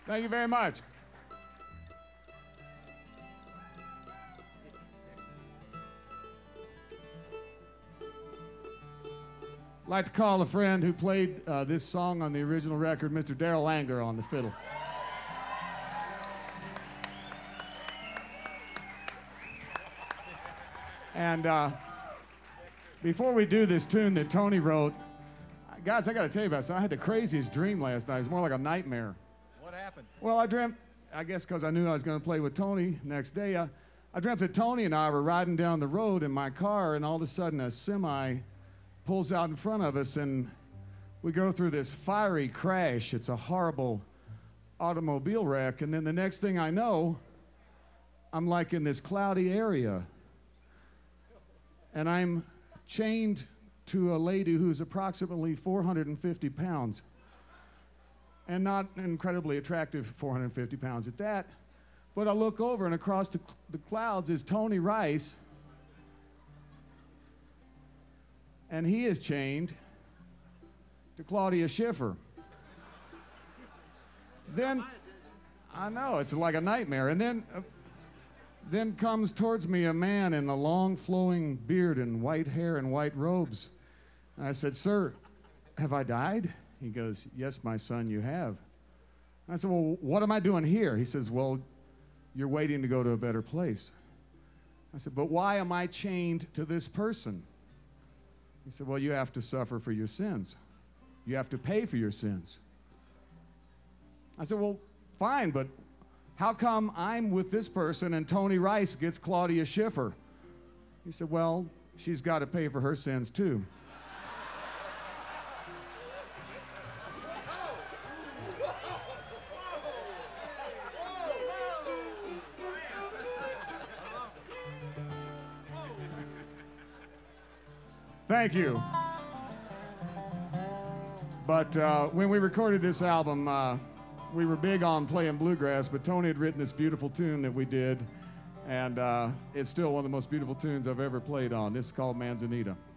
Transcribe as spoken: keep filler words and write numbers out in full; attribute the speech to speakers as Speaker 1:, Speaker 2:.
Speaker 1: Thank you very much. I'd like to call a friend who played uh, this song on the original record, Mister Darrell Anger, on the fiddle. And uh, before we do this tune that Tony wrote, guys, I got to tell you about something. I had the craziest dream last night. It was more like a nightmare.
Speaker 2: What happened?
Speaker 1: Well, I dreamt, I guess because I knew I was going to play with Tony next day, uh, I dreamt that Tony and I were riding down the road in my car, and all of a sudden a semi pulls out in front of us, and we go through this fiery crash. It's a horrible automobile wreck, and then the next thing I know, I'm like in this cloudy area, and I'm chained to a lady who's approximately four hundred fifty pounds, and not incredibly attractive four hundred fifty pounds at that. But I look over, and across the, the clouds is Tony Rice, and he is chained to Claudia Schiffer. Then, I know, it's like a nightmare. And then, uh, then comes towards me a man in a long flowing beard and white hair and white robes. And I said, "Sir, have I died?" He goes, "Yes, my son, you have." And I said, "Well, what am I doing here?" He says, "Well, you're waiting to go to a better place." I said, "But why am I chained to this person?" He said, "Well, you have to suffer for your sins. You have to pay for your sins." I said, "Well, fine, but how come I'm with this person and Tony Rice gets Claudia Schiffer?" He said, "Well, she's got to pay for her sins too." Thank you. But uh, when we recorded this album, uh, we were big on playing bluegrass, but Tony had written this beautiful tune that we did, and uh, it's still one of the most beautiful tunes I've ever played on. This is called Manzanita.